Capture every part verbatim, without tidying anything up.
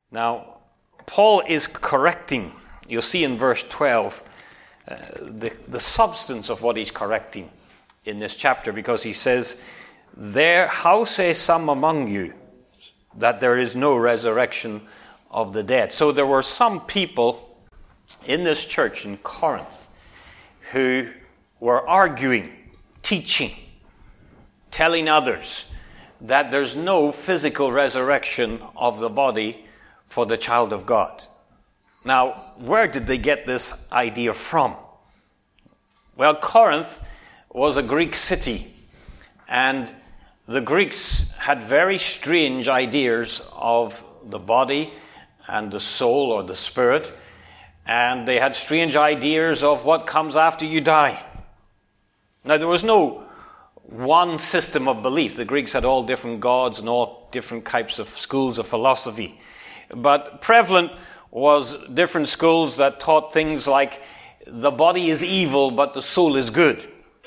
Now, Paul is correcting, you'll see in verse twelve, uh, the, the substance of what he's correcting in this chapter, because he says, "There, how say some among you that there is no resurrection of the dead?" So there were some people in this church in Corinth who were arguing, teaching, telling others that there's no physical resurrection of the body for the child of God. Now, where did they get this idea from? Well, Corinth was a Greek city, and the Greeks had very strange ideas of the body and the soul or the spirit, and they had strange ideas of what comes after you die. Now, there was no one system of belief. The Greeks had all different gods and all different types of schools of philosophy. But prevalent was different schools that taught things like the body is evil, but the soul is good.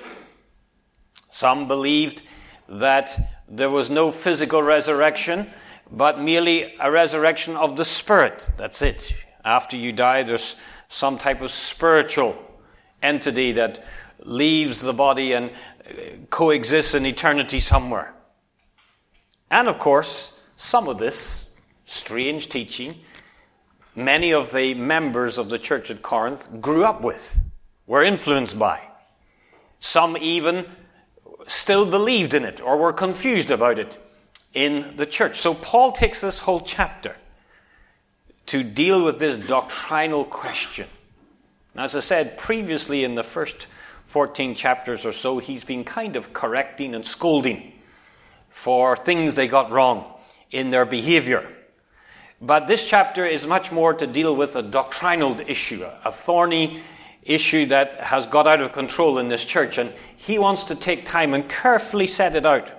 Some believed that there was no physical resurrection, but merely a resurrection of the spirit. That's it. After you die, there's some type of spiritual entity that leaves the body and coexists in eternity somewhere. And of course, some of this strange teaching, many of the members of the church at Corinth grew up with, were influenced by. Some even still believed in it or were confused about it in the church. So Paul takes this whole chapter to deal with this doctrinal question. Now, as I said previously, in the first fourteen chapters or so, he's been kind of correcting and scolding for things they got wrong in their behavior. But this chapter is much more to deal with a doctrinal issue, a thorny issue that has got out of control in this church, and he wants to take time and carefully set it out,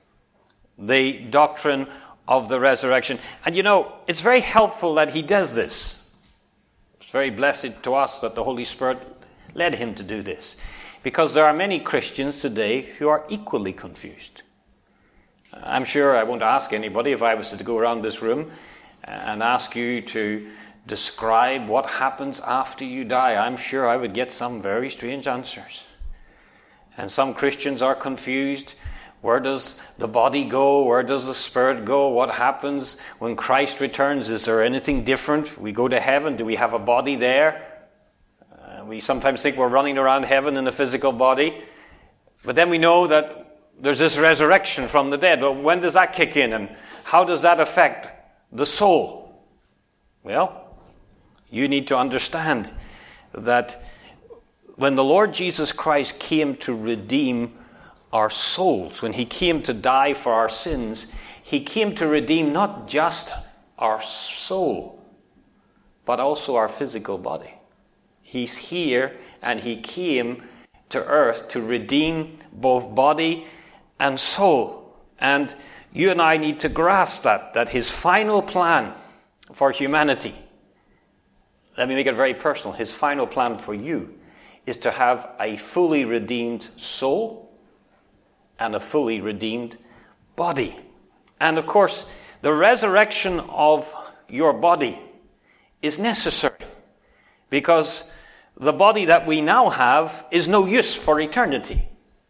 the doctrine of the resurrection. And you know, it's very helpful that he does this. It's very blessed to us that the Holy Spirit led him to do this, because there are many Christians today who are equally confused. I'm sure I won't ask anybody, if I was to go around this room and ask you to describe what happens after you die, I'm sure I would get some very strange answers. And some Christians are confused. Where does the body go? Where does the spirit go? What happens when Christ returns? Is there anything different? We go to heaven. Do we have a body there? Uh, we sometimes think we're running around heaven in a physical body. But then we know that there's this resurrection from the dead. Well, when does that kick in? And how does that affect the soul? Well, you need to understand that when the Lord Jesus Christ came to redeem our souls, when he came to die for our sins, he came to redeem not just our soul, but also our physical body. He's here, and he came to earth to redeem both body and soul. And you and I need to grasp that, that his final plan for humanity, let me make it very personal, his final plan for you is to have a fully redeemed soul and a fully redeemed body. And of course, the resurrection of your body is necessary, because the body that we now have is no use for eternity.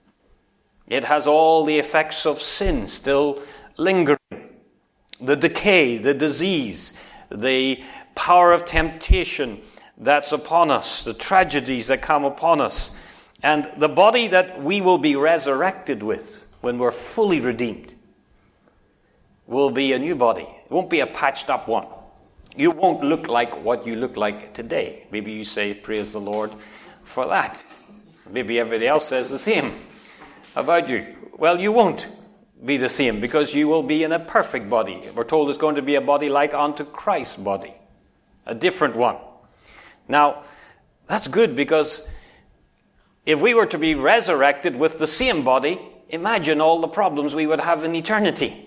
It has all the effects of sin still lingering. The decay, the disease, the power of temptation that's upon us, the tragedies that come upon us. And the body that we will be resurrected with when we're fully redeemed will be a new body. It won't be a patched up one. You won't look like what you look like today. Maybe you say, praise the Lord for that. Maybe everybody else says the same about you. Well, you won't be the same, because you will be in a perfect body. We're told it's going to be a body like unto Christ's body, a different one. Now, that's good, because if we were to be resurrected with the same body, imagine all the problems we would have in eternity.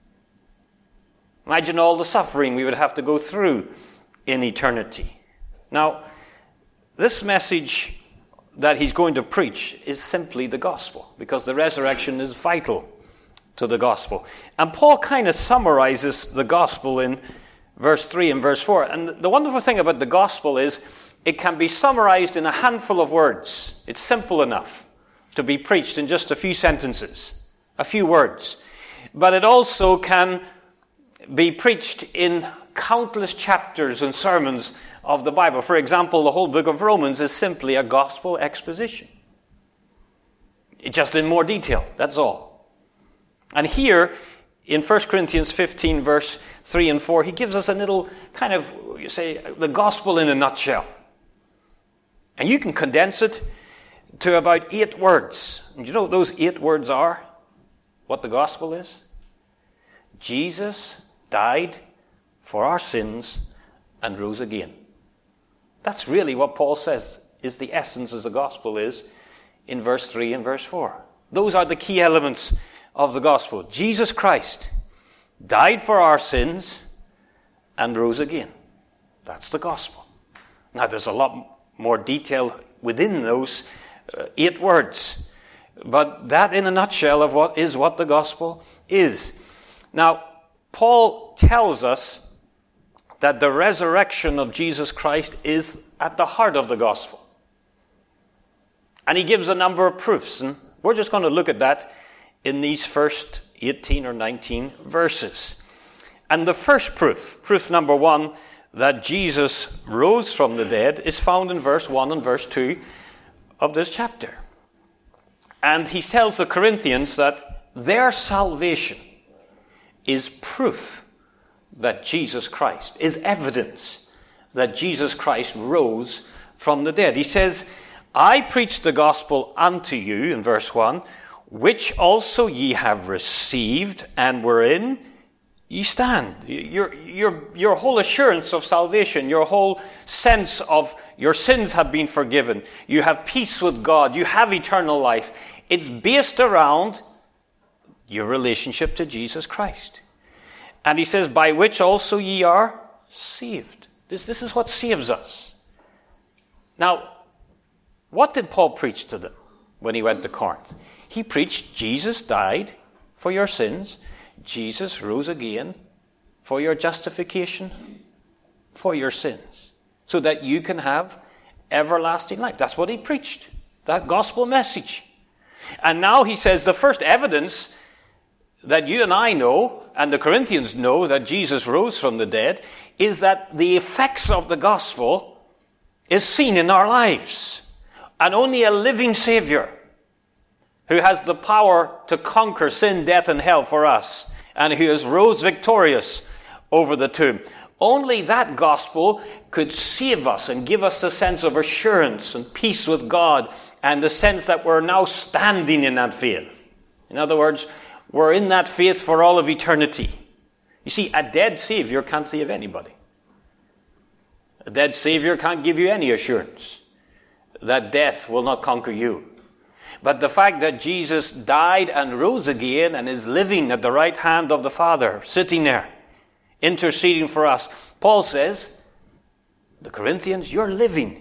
Imagine all the suffering we would have to go through in eternity. Now, this message that he's going to preach is simply the gospel, because the resurrection is vital to the gospel. And Paul kind of summarizes the gospel in verse three and verse four. And the wonderful thing about the gospel is it can be summarized in a handful of words. It's simple enough to be preached in just a few sentences, a few words. But it also can be preached in countless chapters and sermons of the Bible. For example, the whole book of Romans is simply a gospel exposition. It just in more detail, that's all. And here, in First Corinthians fifteen, verse three and four, he gives us a little kind of, you say, the gospel in a nutshell. And you can condense it to about eight words. And you know what those eight words are? What the gospel is? Jesus died for our sins and rose again. That's really what Paul says is the essence of the gospel is in verse three and verse four. Those are the key elements of the gospel. Jesus Christ died for our sins and rose again. That's the gospel. Now there's a lot more detail within those uh, eight words, but that in a nutshell of what is what the gospel is. Now Paul tells us that the resurrection of Jesus Christ is at the heart of the gospel. And he gives a number of proofs, and we're just going to look at that in these first eighteen or nineteen verses. And the first proof, proof number one, that Jesus rose from the dead is found in verse one and verse two of this chapter. And he tells the Corinthians that their salvation is proof that Jesus Christ, is evidence that Jesus Christ rose from the dead. He says, I preach the gospel unto you, in verse one, which also ye have received, and wherein ye stand. Your, your, your whole assurance of salvation, your whole sense of your sins have been forgiven. You have peace with God. You have eternal life. It's based around your relationship to Jesus Christ. And he says, by which also ye are saved. This, this is what saves us. Now, what did Paul preach to them when he went to Corinth? He preached Jesus died for your sins. Jesus rose again for your justification, for your sins, so that you can have everlasting life. That's what he preached, that gospel message. And now he says the first evidence that you and I know, and the Corinthians know, that Jesus rose from the dead, is that the effects of the gospel is seen in our lives. And only a living Savior who has the power to conquer sin, death, and hell for us, and who has rose victorious over the tomb. Only that gospel could save us and give us the sense of assurance and peace with God, and the sense that we're now standing in that faith. In other words, we're in that faith for all of eternity. You see, a dead Savior can't save anybody. A dead Savior can't give you any assurance that death will not conquer you. But the fact that Jesus died and rose again and is living at the right hand of the Father, sitting there, interceding for us, Paul says, the Corinthians, you're living.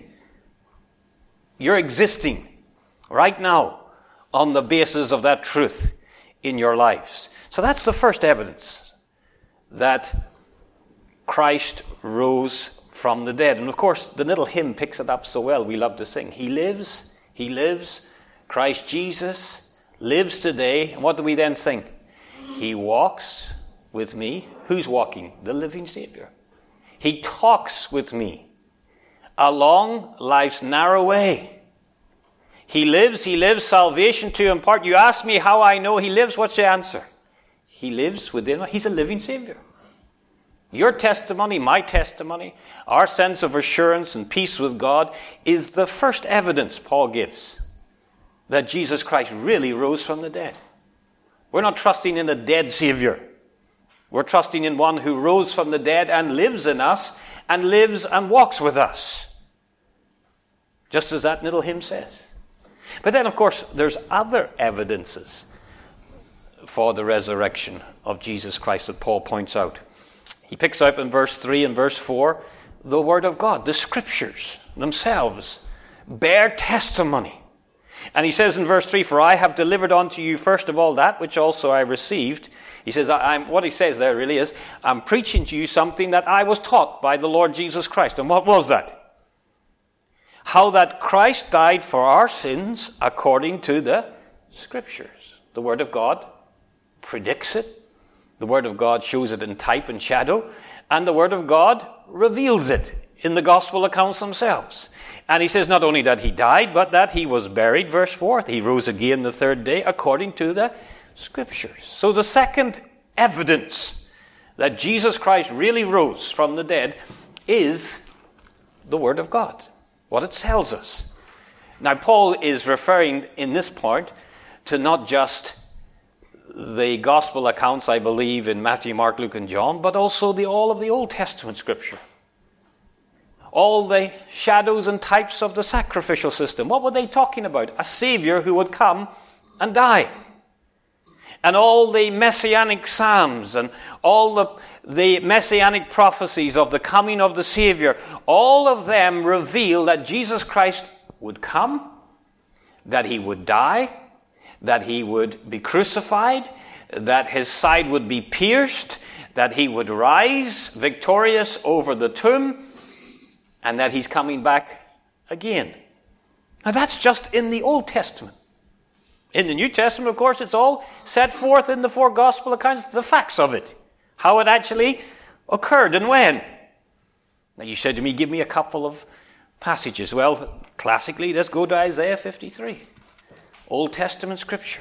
You're existing right now on the basis of that truth in your lives. So that's the first evidence that Christ rose from the dead. And of course, the little hymn picks it up so well. We love to sing. He lives, he lives. Christ Jesus lives today. And what do we then sing? He walks with me. Who's walking? The living Savior. He talks with me along life's narrow way. He lives, he lives, salvation to impart. You ask me how I know he lives, what's the answer? He lives within, he's a living Savior. Your testimony, my testimony, our sense of assurance and peace with God is the first evidence Paul gives that Jesus Christ really rose from the dead. We're not trusting in a dead Savior. We're trusting in one who rose from the dead and lives in us and lives and walks with us. Just as that little hymn says. But then, of course, there's other evidences for the resurrection of Jesus Christ that Paul points out. He picks up in verse three and verse four the Word of God, the Scriptures themselves bear testimony. And he says in verse three, for I have delivered unto you first of all that which also I received. He says, I, I'm, what he says there really is, I'm preaching to you something that I was taught by the Lord Jesus Christ. And what was that? How that Christ died for our sins according to the Scriptures. The Word of God predicts it. The Word of God shows it in type and shadow. And the Word of God reveals it in the gospel accounts themselves. And he says not only that he died, but that he was buried, verse four. He rose again the third day according to the Scriptures. So the second evidence that Jesus Christ really rose from the dead is the Word of God, what it tells us. Now, Paul is referring in this point to not just the gospel accounts, I believe, in Matthew, Mark, Luke, and John, but also the all of the Old Testament Scripture. All the shadows and types of the sacrificial system. What were they talking about? A Savior who would come and die. And all the messianic psalms and all the, the messianic prophecies of the coming of the Savior, all of them reveal that Jesus Christ would come, that he would die, that he would be crucified, that his side would be pierced, that he would rise victorious over the tomb, and that he's coming back again. Now that's just in the Old Testament. In the New Testament, of course, it's all set forth in the four gospel accounts, the facts of it. How it actually occurred and when. Now you said to me, give me a couple of passages. Well, classically, let's go to Isaiah fifty-three. Old Testament Scripture.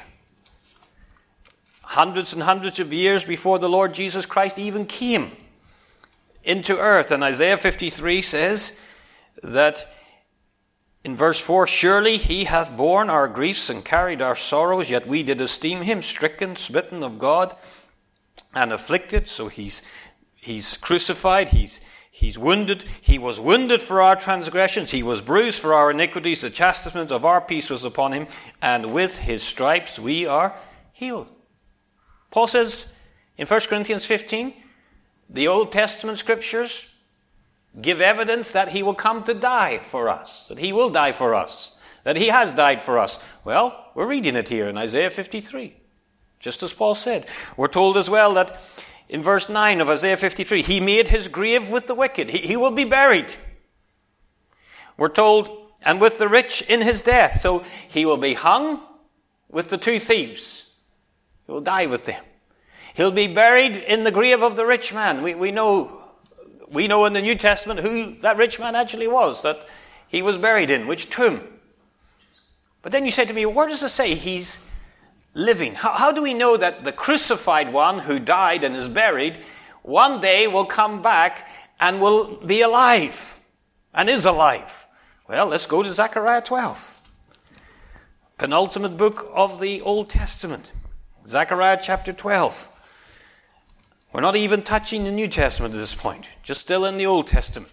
Hundreds and hundreds of years before the Lord Jesus Christ even came into earth. And Isaiah fifty-three says that in verse four, surely he hath borne our griefs and carried our sorrows, yet we did esteem him stricken, smitten of God, and afflicted. So he's he's crucified, he's he's wounded. He was wounded for our transgressions, he was bruised for our iniquities. The chastisement of our peace was upon him, and with his stripes we are healed. Paul says in First Corinthians fifteen, the Old Testament Scriptures give evidence that he will come to die for us, that he will die for us, that he has died for us. Well, we're reading it here in Isaiah fifty-three, just as Paul said. We're told as well that in verse nine of Isaiah fifty-three, he made his grave with the wicked. He, he will be buried. We're told, and with the rich in his death. So he will be hung with the two thieves. He will die with them. He'll be buried in the grave of the rich man. We, we know we know in the New Testament who that rich man actually was, that he was buried in, which tomb. But then you say to me, where does it say he's living? How, how do we know that the crucified one who died and is buried one day will come back and will be alive and is alive? Well, let's go to Zechariah twelve. Penultimate book of the Old Testament. Zechariah chapter twelve. We're not even touching the New Testament at this point, just still in the Old Testament.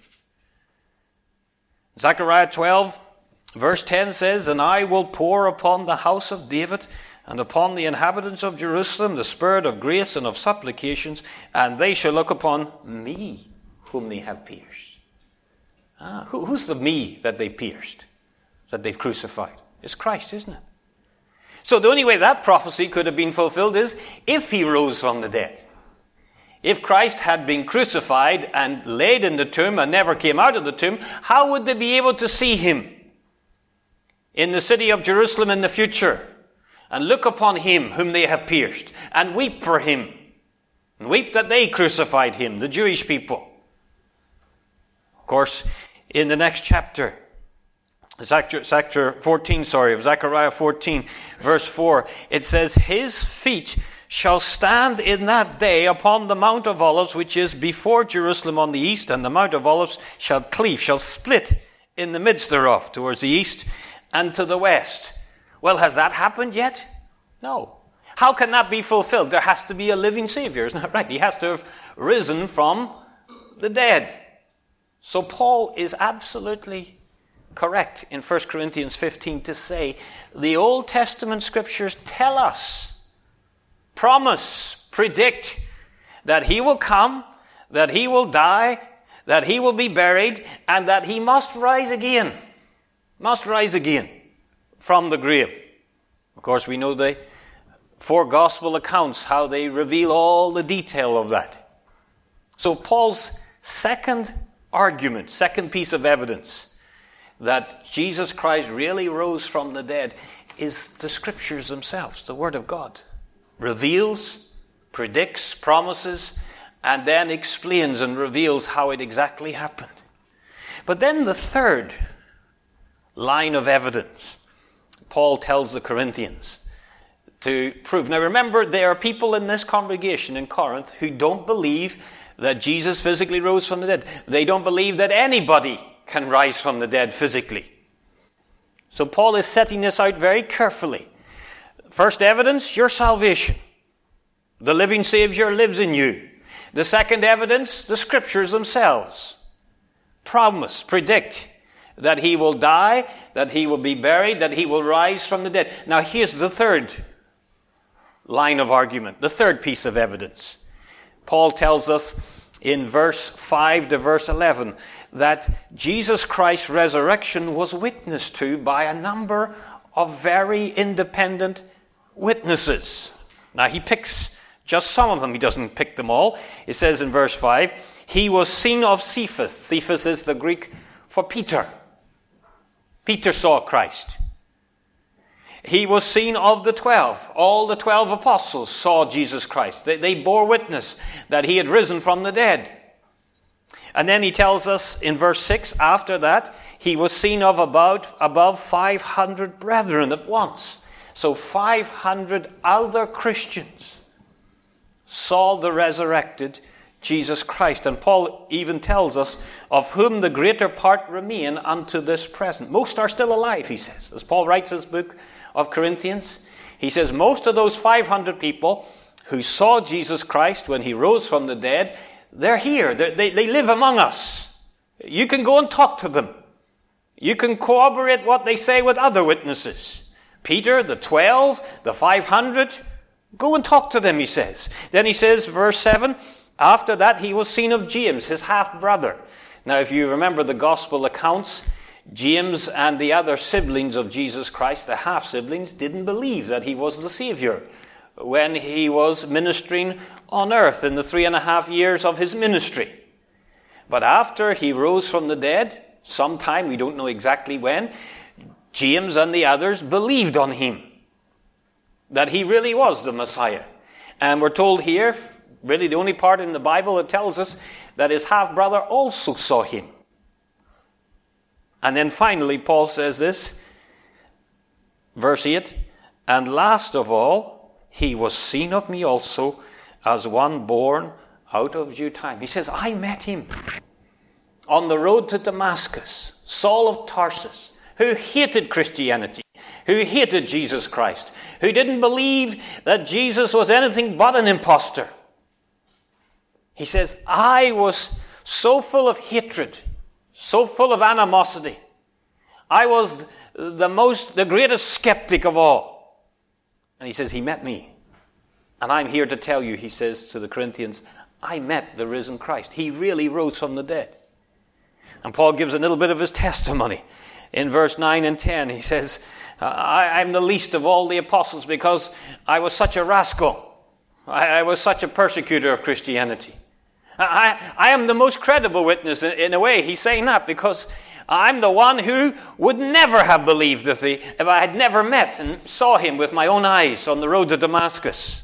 Zechariah twelve, verse ten says, and I will pour upon the house of David and upon the inhabitants of Jerusalem the spirit of grace and of supplications, and they shall look upon me, whom they have pierced. Ah, who, who's the me that they've pierced, that they've crucified? It's Christ, isn't it? So the only way that prophecy could have been fulfilled is if he rose from the dead. If Christ had been crucified and laid in the tomb and never came out of the tomb, how would they be able to see him in the city of Jerusalem in the future and look upon him whom they have pierced and weep for him and weep that they crucified him, the Jewish people? Of course, in the next chapter, chapter fourteen, sorry, of Zechariah fourteen, verse four, it says, his feet shall stand in that day upon the Mount of Olives, which is before Jerusalem on the east, and the Mount of Olives shall cleave, shall split in the midst thereof, towards the east and to the west. Well, has that happened yet? No. How can that be fulfilled? There has to be a living Savior, isn't that right? He has to have risen from the dead. So Paul is absolutely correct in First Corinthians fifteen to say the Old Testament Scriptures tell us, promise, predict that he will come, that he will die, that he will be buried, and that he must rise again. Must rise again from the grave. Of course, we know the four gospel accounts, how they reveal all the detail of that. So Paul's second argument, second piece of evidence that Jesus Christ really rose from the dead is the scriptures themselves, the Word of God. Reveals, predicts, promises, and then explains and reveals how it exactly happened. But then the third line of evidence, Paul tells the Corinthians to prove. Now remember, there are people in this congregation in Corinth who don't believe that Jesus physically rose from the dead. They don't believe that anybody can rise from the dead physically. So Paul is setting this out very carefully. First evidence, your salvation. The living Savior lives in you. The second evidence, the scriptures themselves. Promise, predict that he will die, that he will be buried, that he will rise from the dead. Now here's the third line of argument, the third piece of evidence. Paul tells us in verse five to verse eleven that Jesus Christ's resurrection was witnessed to by a number of very independent witnesses. Now he picks just some of them. He doesn't pick them all. It says in verse five, he was seen of Cephas. Cephas is the Greek for Peter. Peter saw Christ. He was seen of the twelve. All the twelve apostles saw Jesus Christ. They, they bore witness that he had risen from the dead. And then he tells us in verse six, after that, he was seen of about above five hundred brethren at once. So five hundred other Christians saw the resurrected Jesus Christ. And Paul even tells us, of whom the greater part remain unto this present. Most are still alive, he says. As Paul writes his book of Corinthians, he says most of those five hundred people who saw Jesus Christ when he rose from the dead, they're here. They're, they they live among us. You can go and talk to them. You can corroborate what they say with other witnesses. Peter, the twelve, the five hundred, go and talk to them, he says. Then he says, verse seven, after that he was seen of James, his half-brother. Now if you remember the gospel accounts, James and the other siblings of Jesus Christ, the half-siblings, didn't believe that he was the Savior when he was ministering on earth in the three and a half years of his ministry. But after he rose from the dead, sometime, we don't know exactly when, James and the others believed on him, that he really was the Messiah. And we're told here, really the only part in the Bible that tells us that his half-brother also saw him. And then finally, Paul says this, verse eight, and last of all, he was seen of me also as one born out of due time. He says, I met him on the road to Damascus, Saul of Tarsus, who hated Christianity, who hated Jesus Christ, who didn't believe that Jesus was anything but an impostor. He says, I was so full of hatred, so full of animosity. I was the most, the greatest skeptic of all. And he says, he met me. And I'm here to tell you, he says to the Corinthians, I met the risen Christ. He really rose from the dead. And Paul gives a little bit of his testimony. In verse nine and ten, he says, I, I'm the least of all the apostles because I was such a rascal. I, I was such a persecutor of Christianity. I, I am the most credible witness in, in a way. He's saying that because I'm the one who would never have believed if, he, if I had never met and saw him with my own eyes on the road to Damascus.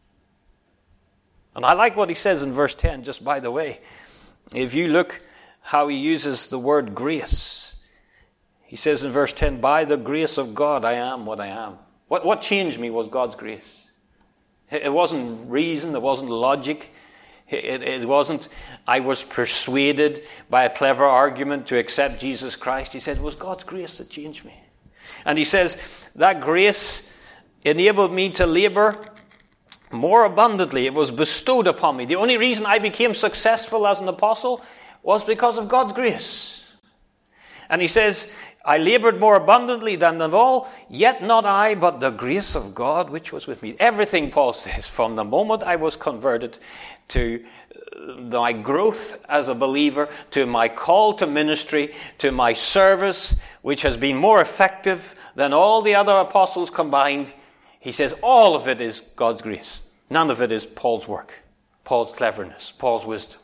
And I like what he says in verse ten, just by the way. If you look how he uses the word grace. He says in verse ten, by the grace of God I am what I am. What, what changed me was God's grace. It wasn't reason, it wasn't logic. It, it wasn't, I was persuaded by a clever argument to accept Jesus Christ. He said, it was God's grace that changed me. And he says, that grace enabled me to labor more abundantly. It was bestowed upon me. The only reason I became successful as an apostle was because of God's grace. And he says, I labored more abundantly than them all, yet not I, but the grace of God which was with me. Everything, Paul says, from the moment I was converted to my growth as a believer, to my call to ministry, to my service, which has been more effective than all the other apostles combined, he says all of it is God's grace. None of it is Paul's work, Paul's cleverness, Paul's wisdom.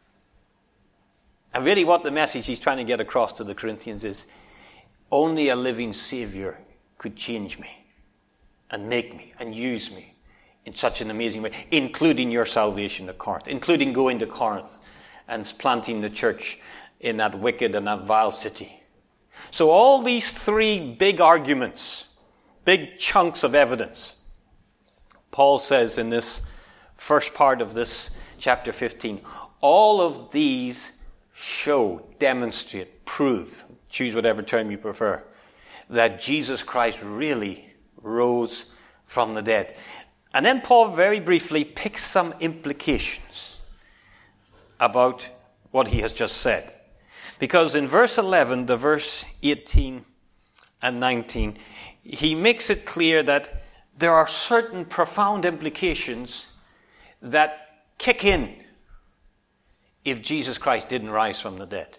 And really what the message he's trying to get across to the Corinthians is, only a living Savior could change me and make me and use me in such an amazing way, including your salvation at Corinth, including going to Corinth and planting the church in that wicked and that vile city. So all these three big arguments, big chunks of evidence, Paul says in this first part of this chapter fifteen, all of these show, demonstrate, prove, choose whatever term you prefer, that Jesus Christ really rose from the dead. And then Paul very briefly picks some implications about what he has just said. Because in verse eleven to verse eighteen and nineteen, he makes it clear that there are certain profound implications that kick in if Jesus Christ didn't rise from the dead.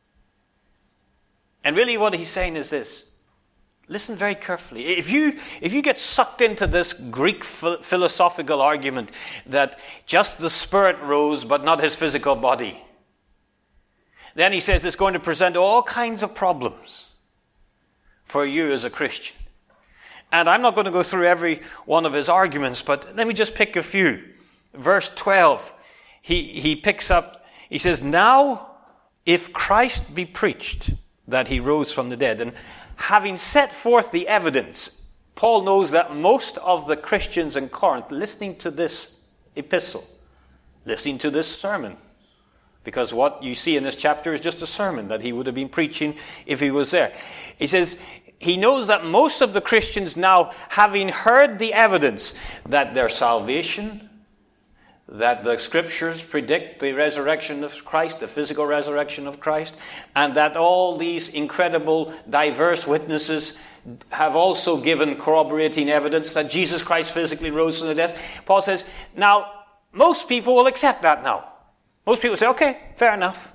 And really what he's saying is this. Listen very carefully. If you, if you get sucked into this Greek ph- philosophical argument that just the Spirit rose but not his physical body, then he says it's going to present all kinds of problems for you as a Christian. And I'm not going to go through every one of his arguments, but let me just pick a few. Verse twelve, he, he picks up, he says, now if Christ be preached that he rose from the dead, and having set forth the evidence, Paul knows that most of the Christians in Corinth listening to this epistle, listening to this sermon, because what you see in this chapter is just a sermon that he would have been preaching if he was there. He says he knows that most of the Christians now, having heard the evidence that their salvation, that the scriptures predict the resurrection of Christ, the physical resurrection of Christ, and that all these incredible, diverse witnesses have also given corroborating evidence that Jesus Christ physically rose from the dead. Paul says, now, most people will accept that now. Most people say, okay, fair enough.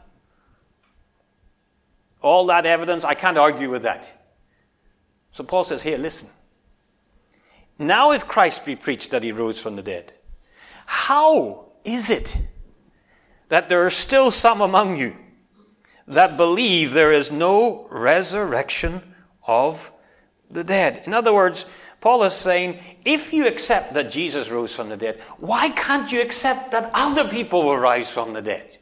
All that evidence, I can't argue with that. So Paul says, here, listen. Now if Christ be preached that he rose from the dead, how is it that there are still some among you that believe there is no resurrection of the dead? In other words, Paul is saying, if you accept that Jesus rose from the dead, why can't you accept that other people will rise from the dead?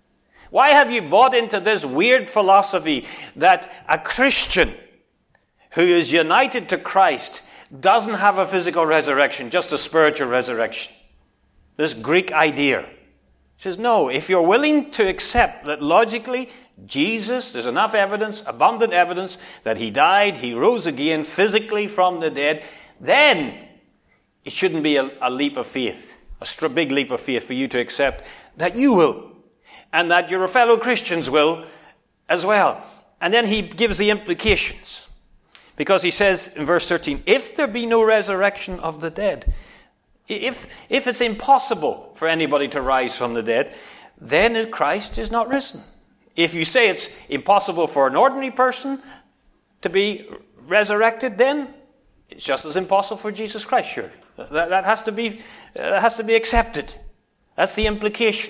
Why have you bought into this weird philosophy that a Christian who is united to Christ doesn't have a physical resurrection, just a spiritual resurrection? This Greek idea. He says, no, if you're willing to accept that logically Jesus, there's enough evidence, abundant evidence, that he died, he rose again physically from the dead, then it shouldn't be a, a leap of faith, a str- big leap of faith for you to accept that you will, and that your fellow Christians will as well. And then he gives the implications. Because he says in verse thirteen, if there be no resurrection of the dead, If, if it's impossible for anybody to rise from the dead, then Christ is not risen. If you say it's impossible for an ordinary person to be resurrected, then it's just as impossible for Jesus Christ, surely. That, that has to be, uh, has to be accepted. That's the implication.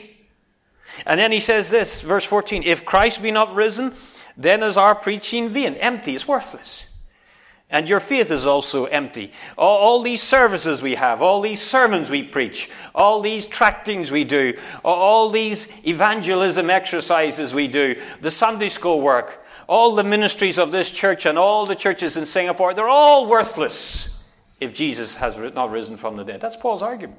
And then he says this, verse fourteen, if Christ be not risen, then is our preaching vain, empty, it's worthless. And your faith is also empty. All, all these services we have, all these sermons we preach, all these tractings we do, all these evangelism exercises we do, the Sunday school work, all the ministries of this church and all the churches in Singapore, they're all worthless if Jesus has not risen from the dead. That's Paul's argument.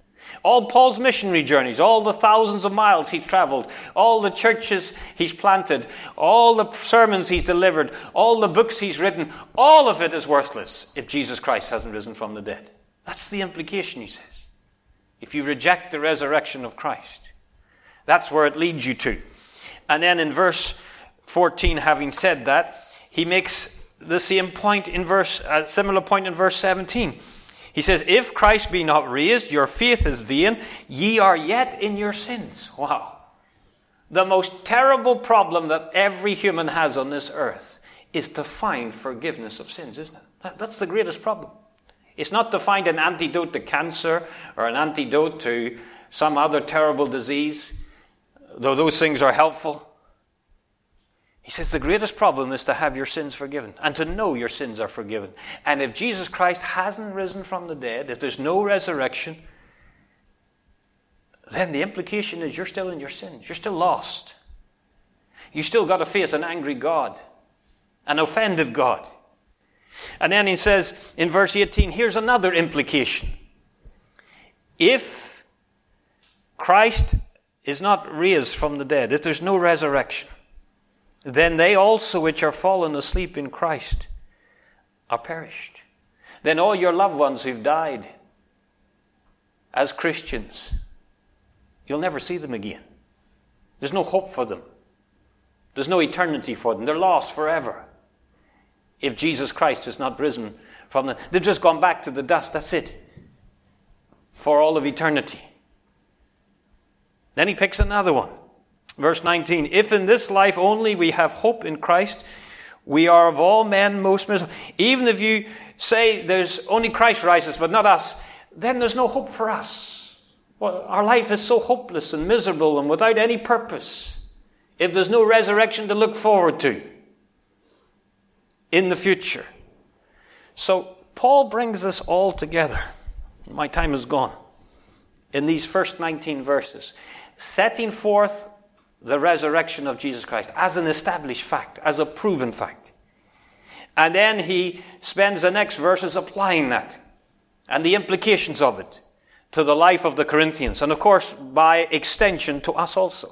All Paul's missionary journeys, all the thousands of miles he's traveled, all the churches he's planted, all the sermons he's delivered, all the books he's written, all of it is worthless if Jesus Christ hasn't risen from the dead. That's the implication, he says. If you reject the resurrection of Christ, that's where it leads you to. And then in verse fourteen, having said that, he makes the same point in verse, a similar point in verse seventeen. He says, if Christ be not raised, your faith is vain, ye are yet in your sins. Wow. The most terrible problem that every human has on this earth is to find forgiveness of sins, isn't it? That, that's the greatest problem. It's not to find an antidote to cancer or an antidote to some other terrible disease, though those things are helpful. He says the greatest problem is to have your sins forgiven and to know your sins are forgiven. And if Jesus Christ hasn't risen from the dead, if there's no resurrection, then the implication is you're still in your sins. You're still lost. You still got to face an angry God, an offended God. And then he says in verse eighteen, here's another implication. If Christ is not raised from the dead, if there's no resurrection, then they also which are fallen asleep in Christ are perished. Then all your loved ones who've died as Christians, you'll never see them again. There's no hope for them. There's no eternity for them. They're lost forever. If Jesus Christ is not risen from them, they've just gone back to the dust. That's it. For all of eternity. Then he picks another one. Verse nineteen, if in this life only we have hope in Christ, we are of all men most miserable. Even if you say there's only Christ rises, but not us, then there's no hope for us. Well, our life is so hopeless and miserable and without any purpose. If there's no resurrection to look forward to in the future. So Paul brings this all together. My time is gone. In these first nineteen verses, setting forth the resurrection of Jesus Christ as an established fact, as a proven fact. And then he spends the next verses applying that and the implications of it to the life of the Corinthians, and of course by extension to us also.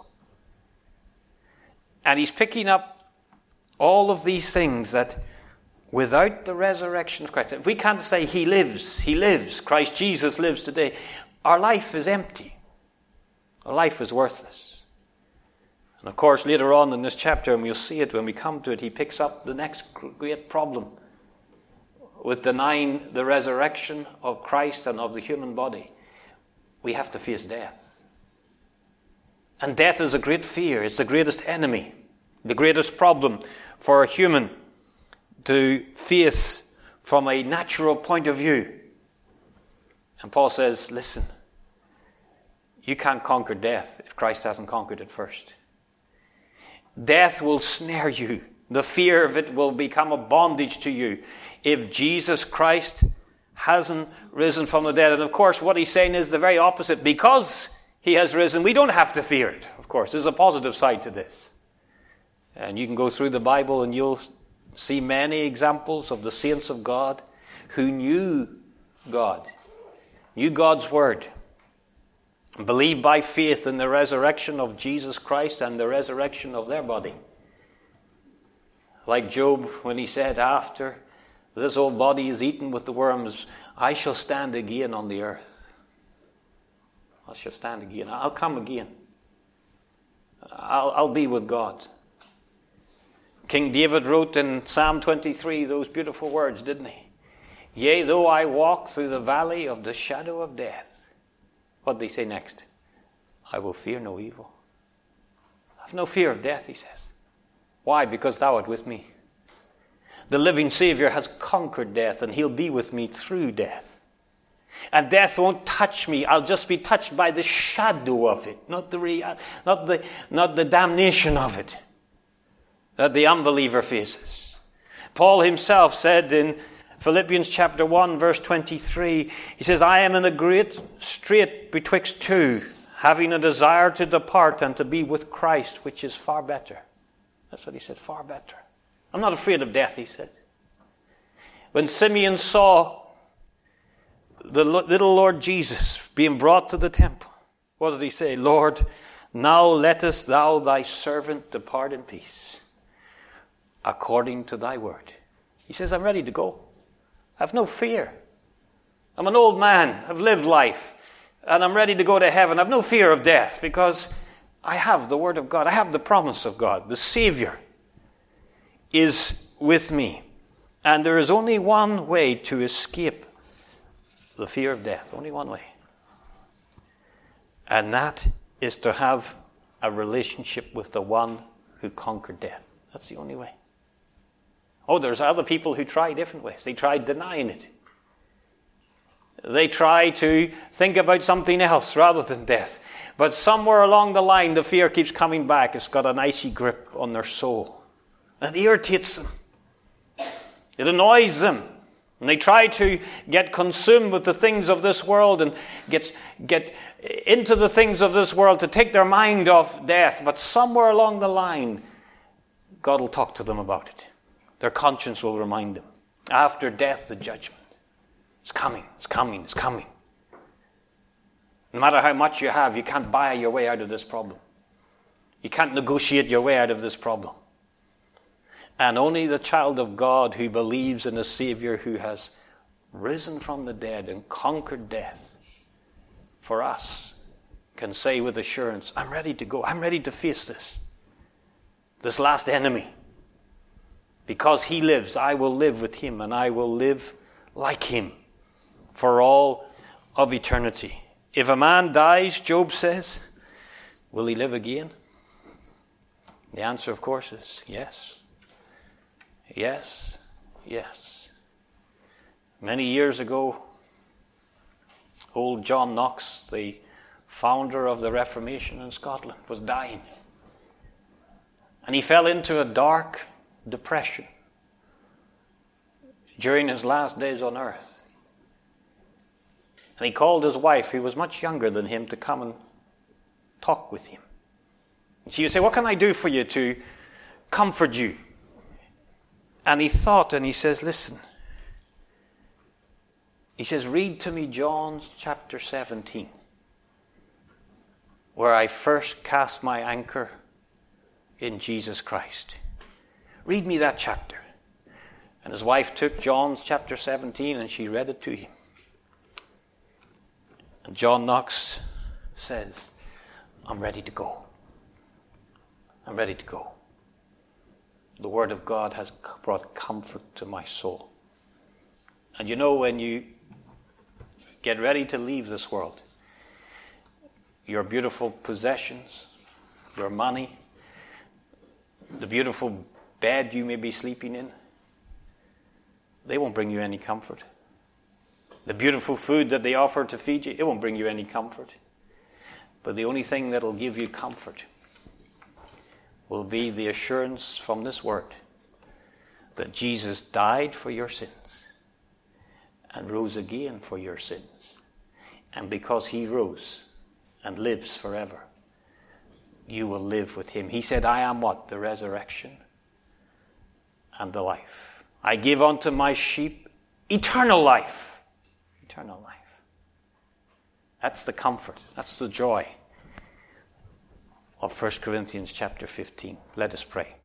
And he's picking up all of these things that without the resurrection of Christ, if we can't say he lives, he lives, Christ Jesus lives today, our life is empty. Our life is worthless. And of course, later on in this chapter, and we'll see it when we come to it, he picks up the next great problem with denying the resurrection of Christ and of the human body. We have to face death. And death is a great fear. It's the greatest enemy, the greatest problem for a human to face from a natural point of view. And Paul says, listen, you can't conquer death if Christ hasn't conquered it first. Death will snare you. The fear of it will become a bondage to you if Jesus Christ hasn't risen from the dead. And of course, what he's saying is the very opposite. Because he has risen, we don't have to fear it. Of course, there's a positive side to this. And you can go through the Bible and you'll see many examples of the saints of God who knew God, knew God's word, believed by faith in the resurrection of Jesus Christ and the resurrection of their body. Like Job, when he said, after this old body is eaten with the worms, I shall stand again on the earth. I shall stand again. I'll come again. I'll, I'll be with God. King David wrote in Psalm twenty-three those beautiful words, didn't he? Yea, though I walk through the valley of the shadow of death. What did he say next? I will fear no evil. I have no fear of death, he says. Why? Because thou art with me. The living Savior has conquered death, and he'll be with me through death. And death won't touch me. I'll just be touched by the shadow of it, not the real, not the, not the damnation of it that the unbeliever faces. Paul himself said in Philippians chapter one, verse twenty-three, he says, I am in a great strait betwixt two, having a desire to depart and to be with Christ, which is far better. That's what he said, far better. I'm not afraid of death, he said. When Simeon saw the little Lord Jesus being brought to the temple, what did he say? Lord, now lettest thou thy servant depart in peace, according to thy word. He says, I'm ready to go. I have no fear. I'm an old man. I've lived life. And I'm ready to go to heaven. I have no fear of death because I have the word of God. I have the promise of God. The Savior is with me. And there is only one way to escape the fear of death. Only one way. And that is to have a relationship with the one who conquered death. That's the only way. Oh, there's other people who try different ways. They try denying it. They try to think about something else rather than death. But somewhere along the line, the fear keeps coming back. It's got an icy grip on their soul. And it irritates them. It annoys them. And they try to get consumed with the things of this world and get, get into the things of this world to take their mind off death. But somewhere along the line, God will talk to them about it. Their conscience will remind them. After death, the judgment. It's coming, it's coming, it's coming. No matter how much you have, you can't buy your way out of this problem. You can't negotiate your way out of this problem. And only the child of God who believes in a Savior who has risen from the dead and conquered death for us can say with assurance, I'm ready to go. I'm ready to face this. This last enemy. Because he lives, I will live with him, and I will live like him for all of eternity. If a man dies, Job says, will he live again? The answer, of course, is yes. Yes, yes. Many years ago, old John Knox, the founder of the Reformation in Scotland, was dying. And he fell into a dark depression during his last days on earth. And he called his wife, who was much younger than him, to come and talk with him. And she would say, what can I do for you to comfort you? And he thought, and he says, listen. He says, read to me John chapter seventeen, where I first cast my anchor in Jesus Christ. Read me that chapter. And his wife took John chapter seventeen and she read it to him. And John Knox says, I'm ready to go. I'm ready to go. The Word of God has brought comfort to my soul. And you know, when you get ready to leave this world, your beautiful possessions, your money, the beautiful bed you may be sleeping in, they won't bring you any comfort. The beautiful food that they offer to feed you, it won't bring you any comfort. But the only thing that will give you comfort will be the assurance from this word that Jesus died for your sins and rose again for your sins. And because he rose and lives forever, you will live with him. He said, I am what? The resurrection and the life. I give unto my sheep eternal life. Eternal life. That's the comfort. That's the joy of First Corinthians chapter fifteen. Let us pray.